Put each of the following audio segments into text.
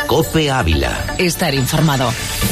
COPE Ávila. Estar informado.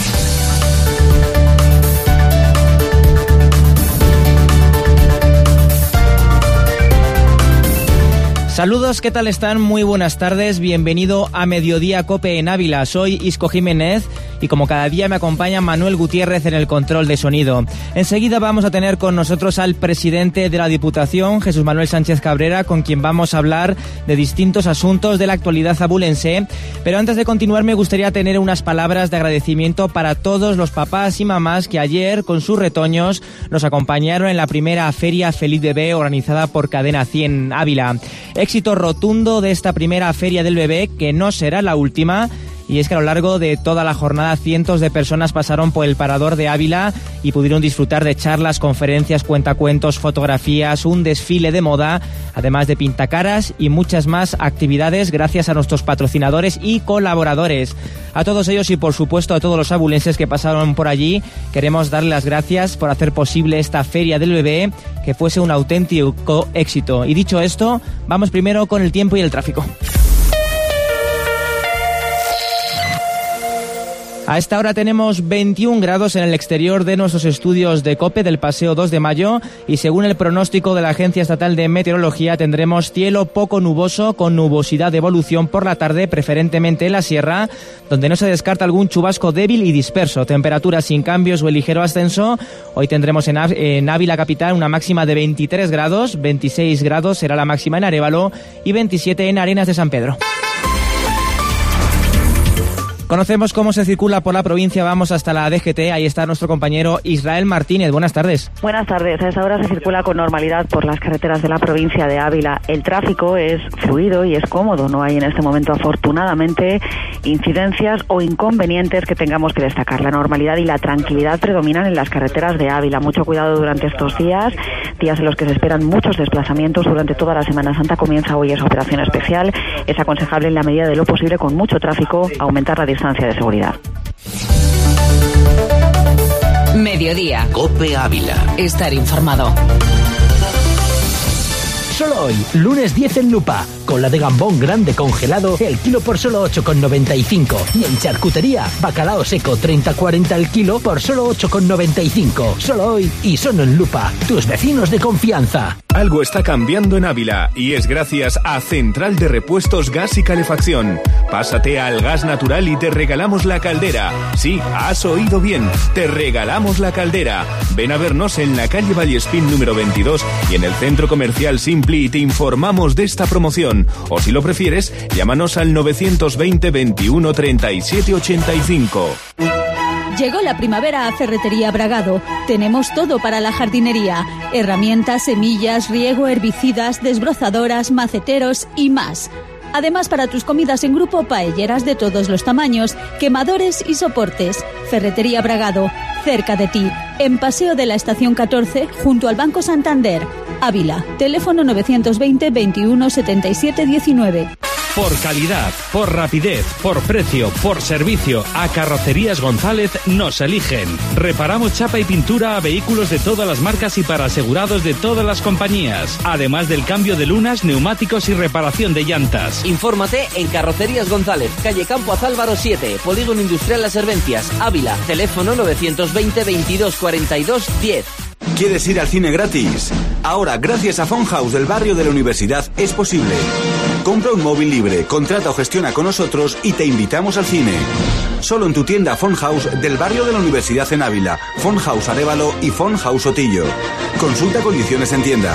Saludos, ¿qué tal están? Muy buenas tardes, bienvenido a Mediodía COPE en Ávila. Soy Isco Jiménez y como cada día me acompaña Manuel Gutiérrez en el control de sonido. Enseguida vamos a tener con nosotros al presidente de la Diputación, Jesús Manuel Sánchez Cabrera, con quien vamos a hablar de distintos asuntos de la actualidad abulense. Pero antes de continuar me gustaría tener unas palabras de agradecimiento para todos los papás y mamás que ayer, con sus retoños, nos acompañaron en la primera Feria Feliz Bebé organizada por Cadena 100 Ávila. Éxito rotundo de esta primera Feria del Bebé, que no será la última. Y es que a lo largo de toda la jornada cientos de personas pasaron por el Parador de Ávila y pudieron disfrutar de charlas, conferencias, cuentacuentos, fotografías, un desfile de moda, además de pintacaras y muchas más actividades gracias a nuestros patrocinadores y colaboradores. A todos ellos y por supuesto a todos los abulenses que pasaron por allí, queremos darles las gracias por hacer posible esta Feria del Bebé, que fuese un auténtico éxito. Y dicho esto, vamos primero con el tiempo y el tráfico. A esta hora tenemos 21 grados en el exterior de nuestros estudios de COPE del Paseo 2 de Mayo y según el pronóstico de la Agencia Estatal de Meteorología tendremos cielo poco nuboso con nubosidad de evolución por la tarde, preferentemente en la sierra, donde no se descarta algún chubasco débil y disperso. Temperaturas sin cambios o el ligero ascenso. Hoy tendremos en Ávila capital una máxima de 23 grados, 26 grados será la máxima en Arévalo y 27 en Arenas de San Pedro. Conocemos cómo se circula por la provincia, vamos hasta la DGT, ahí está nuestro compañero Israel Martínez. Buenas tardes. Buenas tardes, a esta hora se circula con normalidad por las carreteras de la provincia de Ávila. El tráfico es fluido y es cómodo, no hay en este momento afortunadamente incidencias o inconvenientes que tengamos que destacar. La normalidad y la tranquilidad predominan en las carreteras de Ávila. Mucho cuidado durante estos días en los que se esperan muchos desplazamientos durante toda la Semana Santa. Comienza hoy esa operación especial. Es aconsejable en la medida de lo posible con mucho tráfico aumentar la distancia de seguridad. Mediodía. COPE Ávila. Estar informado. Solo hoy, lunes 10 en Lupa, con la de gambón grande congelado, el kilo por solo 8,95. Y en charcutería, bacalao seco 30-40 el kilo por solo 8,95. Solo hoy y solo en Lupa, tus vecinos de confianza. Algo está cambiando en Ávila y es gracias a Central de Repuestos Gas y Calefacción. Pásate al gas natural y te regalamos la caldera. Sí, has oído bien, te regalamos la caldera. Ven a vernos en la calle Vallespín número 22 y en el centro comercial Simpli y te informamos de esta promoción. O si lo prefieres, llámanos al 920 21 37 85. Llegó la primavera a Ferretería Bragado. Tenemos todo para la jardinería. Herramientas, semillas, riego, herbicidas, desbrozadoras, maceteros y más. Además, para tus comidas en grupo, paelleras de todos los tamaños, quemadores y soportes. Ferretería Bragado, cerca de ti. En Paseo de la Estación 14, junto al Banco Santander. Ávila, teléfono 920 21 77 19. Por calidad, por rapidez, por precio, por servicio, a Carrocerías González nos eligen. Reparamos chapa y pintura a vehículos de todas las marcas y para asegurados de todas las compañías. Además del cambio de lunas, neumáticos y reparación de llantas. Infórmate en Carrocerías González, calle Campo Azálvaro 7, Polígono Industrial Las Servencias, Ávila. Teléfono 920 22 42 10. ¿Quieres ir al cine gratis? Ahora, gracias a Funhouse del barrio de la Universidad, es posible. Compra un móvil libre, contrata o gestiona con nosotros y te invitamos al cine. Solo en tu tienda Funhouse del barrio de la Universidad en Ávila, Funhouse Arévalo y Funhouse Otillo. Consulta condiciones en tienda.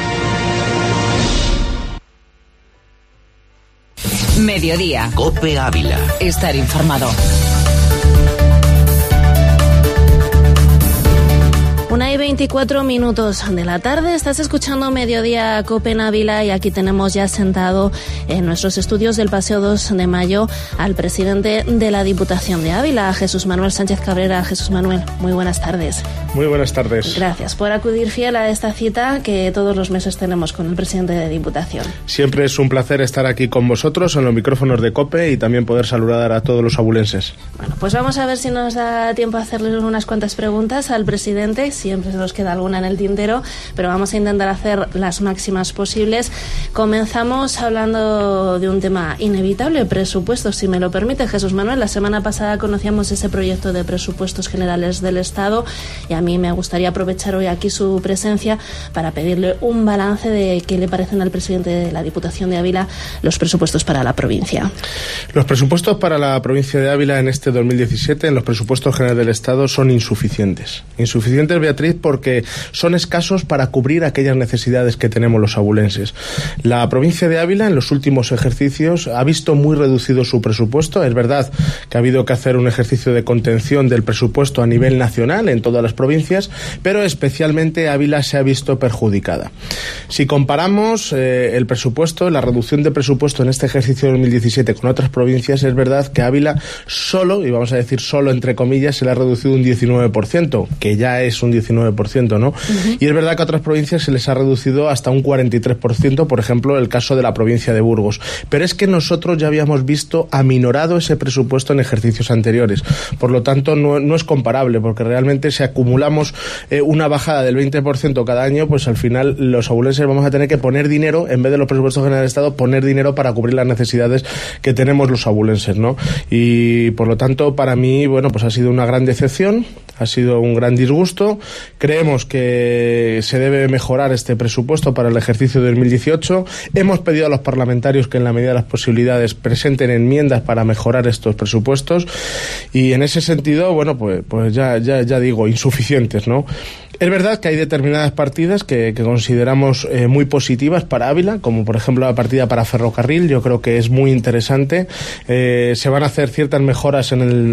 Mediodía. COPE Ávila. Estar informado. 1:24 de la tarde, estás escuchando Mediodía COPE en Ávila y aquí tenemos ya sentado en nuestros estudios del Paseo 2 de Mayo al presidente de la Diputación de Ávila, Jesús Manuel Sánchez Cabrera. Jesús Manuel, muy buenas tardes. Muy buenas tardes. Gracias por acudir fiel a esta cita que todos los meses tenemos con el presidente de Diputación. Siempre es un placer estar aquí con vosotros en los micrófonos de COPE y también poder saludar a todos los abulenses. Bueno, pues vamos a ver si nos da tiempo a hacerle unas cuantas preguntas al presidente. siempre se nos queda alguna en el tintero, pero vamos a intentar hacer las máximas posibles. Comenzamos hablando de un tema inevitable, presupuestos, si me lo permite, Jesús Manuel. La semana pasada conocíamos ese proyecto de presupuestos generales del Estado y a mí me gustaría aprovechar hoy aquí su presencia para pedirle un balance de qué le parecen al presidente de la Diputación de Ávila los presupuestos para la provincia. Los presupuestos para la provincia de Ávila en este 2017, en los presupuestos generales del Estado, son insuficientes. Insuficientes, Beatriz, porque son escasos para cubrir aquellas necesidades que tenemos los abulenses. La provincia de Ávila en los últimos ejercicios ha visto muy reducido su presupuesto. Es verdad que ha habido que hacer un ejercicio de contención del presupuesto a nivel nacional en todas las provincias, pero especialmente Ávila se ha visto perjudicada. Si comparamos el presupuesto, la reducción de presupuesto en este ejercicio 2017 con otras provincias, es verdad que Ávila solo, y vamos a decir solo entre comillas, se le ha reducido un 19%, que ya es un 19%, ¿no? Y es verdad que a otras provincias se les ha reducido hasta un 43%, por ejemplo, el caso de la provincia de Burgos. Pero es que nosotros ya habíamos visto aminorado ese presupuesto en ejercicios anteriores. Por lo tanto, no es comparable, porque realmente si acumulamos una bajada del 20% cada año, pues al final los abulenses vamos a tener que poner dinero, en vez de los presupuestos generales del Estado, poner dinero para cubrir las necesidades que tenemos los abulenses, ¿no? Y por lo tanto, para mí, bueno, pues ha sido una gran decepción, ha sido un gran disgusto. Creemos que se debe mejorar este presupuesto para el ejercicio de 2018. Hemos pedido a los parlamentarios que en la medida de las posibilidades presenten enmiendas para mejorar estos presupuestos y en ese sentido, bueno, pues ya digo, insuficientes, ¿no? Es verdad que hay determinadas partidas que consideramos muy positivas para Ávila, como por ejemplo la partida para ferrocarril. Yo creo que es muy interesante. Se van a hacer ciertas mejoras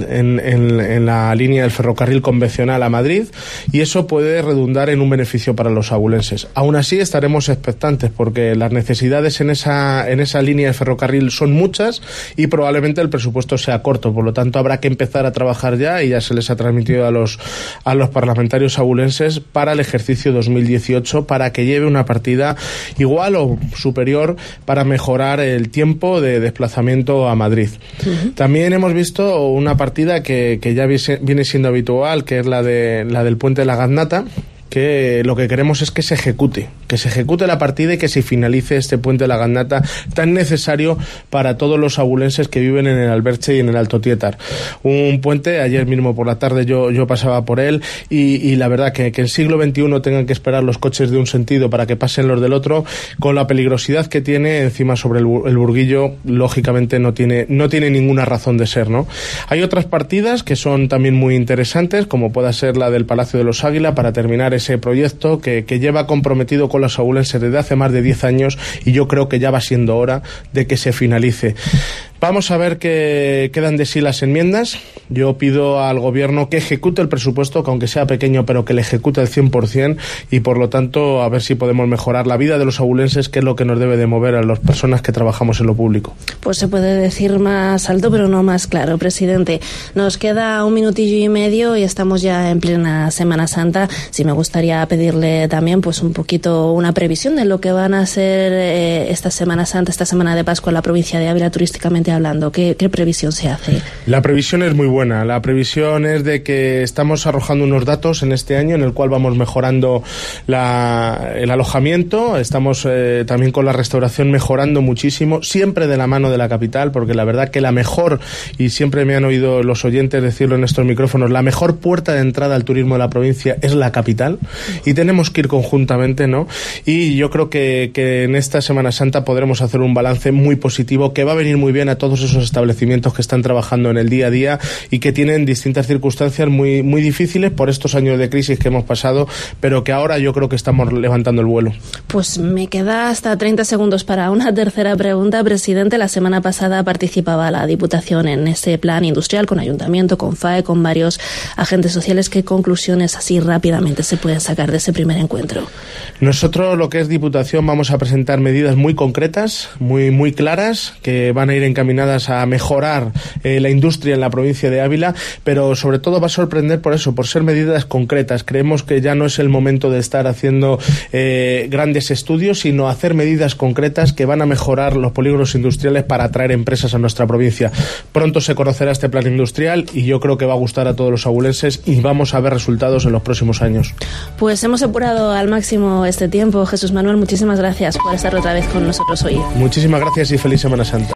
en la línea del ferrocarril convencional a Madrid y eso puede redundar en un beneficio para los abulenses. Aún así estaremos expectantes porque las necesidades en esa línea de ferrocarril son muchas y probablemente el presupuesto sea corto. Por lo tanto habrá que empezar a trabajar ya y ya se les ha transmitido a los parlamentarios abulenses para el ejercicio 2018 para que lleve una partida igual o superior para mejorar el tiempo de desplazamiento a Madrid. También hemos visto una partida que ya viene siendo habitual, que es la del puente de la Gaznata, que lo que queremos es que se ejecute la partida y que se finalice este puente de la Gaznata tan necesario para todos los abulenses que viven en el Alberche y en el Alto Tietar. Un puente, ayer mismo por la tarde yo pasaba por él y la verdad que en siglo XXI tengan que esperar los coches de un sentido para que pasen los del otro, con la peligrosidad que tiene encima sobre el Burguillo, lógicamente no tiene ninguna razón de ser, ¿no? Hay otras partidas que son también muy interesantes, como pueda ser la del Palacio de los Águila, para terminar ese proyecto que lleva comprometido con los abulenses desde hace más de 10 años y yo creo que ya va siendo hora de que se finalice. Vamos a ver qué quedan de sí las enmiendas. Yo pido al Gobierno que ejecute el presupuesto, que aunque sea pequeño, pero que le ejecute al 100% y por lo tanto a ver si podemos mejorar la vida de los abulenses, que es lo que nos debe de mover a las personas que trabajamos en lo público. Pues se puede decir más alto, pero no más claro, presidente. Nos queda un minutillo y medio y estamos ya en plena Semana Santa. Sí me gustaría pedirle también pues un poquito una previsión de lo que van a ser esta Semana Santa, esta Semana de Pascua en la provincia de Ávila turísticamente hablando. ¿Qué previsión se hace? La previsión es muy buena. La previsión es de que estamos arrojando unos datos en este año en el cual vamos mejorando el alojamiento. Estamos también con la restauración mejorando muchísimo, siempre de la mano de la capital, porque la verdad que la mejor, y siempre me han oído los oyentes decirlo en estos micrófonos, la mejor puerta de entrada al turismo de la provincia es la capital y tenemos que ir conjuntamente, ¿no? Y yo creo que en esta Semana Santa podremos hacer un balance muy positivo que va a venir muy bien a todos esos establecimientos que están trabajando en el día a día y que tienen distintas circunstancias muy, muy difíciles por estos años de crisis que hemos pasado, pero que ahora yo creo que estamos levantando el vuelo. Pues me queda hasta 30 segundos para una tercera pregunta, presidente. La semana pasada participaba la Diputación en ese plan industrial con Ayuntamiento, con FAE, con varios agentes sociales. ¿Qué conclusiones así rápidamente se pueden sacar de ese primer encuentro? Nosotros, lo que es Diputación, vamos a presentar medidas muy concretas, muy, muy claras, que van a ir encaminadas encaminadas a mejorar la industria en la provincia de Ávila, pero sobre todo va a sorprender por eso, por ser medidas concretas. Creemos que ya no es el momento de estar haciendo grandes estudios, sino hacer medidas concretas que van a mejorar los polígonos industriales para atraer empresas a nuestra provincia. Pronto se conocerá este plan industrial y yo creo que va a gustar a todos los abulenses y vamos a ver resultados en los próximos años. Pues hemos apurado al máximo este tiempo. Jesús Manuel, muchísimas gracias por estar otra vez con nosotros hoy. Muchísimas gracias y feliz Semana Santa.